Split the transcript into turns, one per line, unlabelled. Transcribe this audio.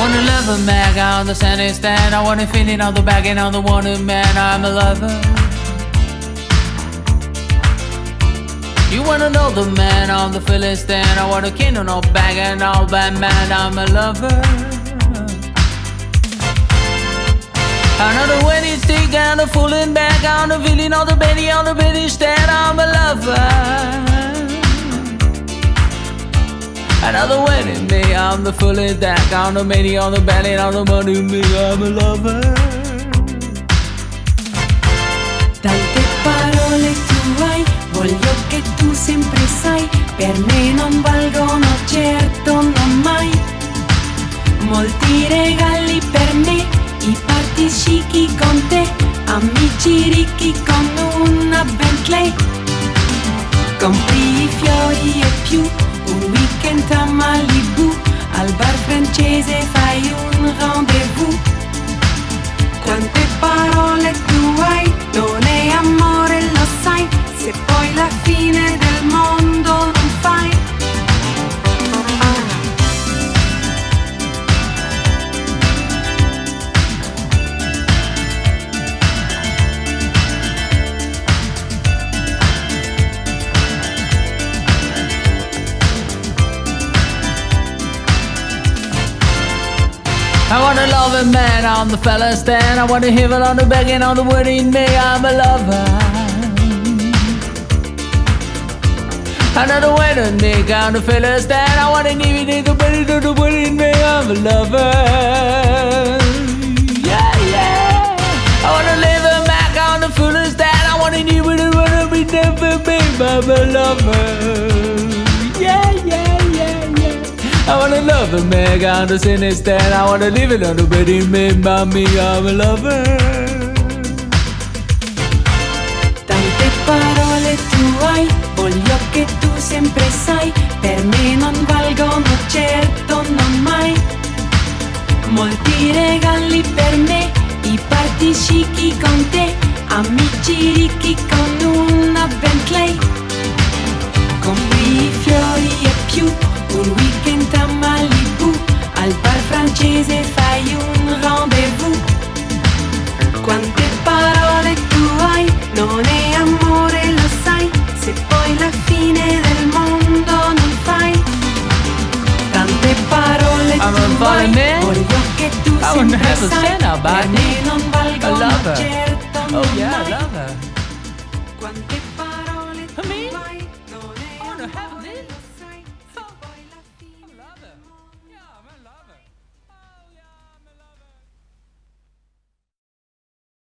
wanna love a man on the standing stand. I wanna feel it on the back and on the wanted man. I'm a lover. You wanna know the man on the filling stand. I wanna king on the back and all bad man. I'm a lover. Another wedding stick and a fooling back on the feeling on the belly stand. I'm a lover. Another wedding me, I'm the fooling back on the many on the belly on the money me. I'm a lover.
Tante parole tu hai, voglio che tu sempre sai, per me non valgono certo non mai. Molti regali per me, i party chic con te, amici ricchi con una Bentley. Compri i fiori e più, un weekend a Malibu, al bar francese fai un rendezvous. Quante parole tu hai, non è amore lo sai, se poi la fine del mondo non fai.
I wanna love a man on the fella stand. I wanna hear it on the back and on the wedding me. I'm a lover. Another wedding me on the fella stand. I wanna give it the wedding me. I'm a lover. Yeah, yeah. I wanna live a Mac on the full stand. I wanna give it the wanna be never be. I'm a lover. Yeah, yeah, yeah, yeah. I wanna love a man on the cine stand. I wanna live it on the wedding me, mommy, I'm a lover.
Tante parole tu hai, voglio che tu sempre sai, per me non valgono certo non mai. Molti regali per me, i party chic con te, amici ricchi con una Bentley. Compri i fiori e più, un weekend a Malibu, al bar francese fai un rendezvous. Quante parole tu hai, non è amore lo sai, se poi la fine del mondo non fai. Tante parole tu hai, voglio che tu sempre sai, per me non valgono certo non mai.
Oh yeah, I love her.
Quante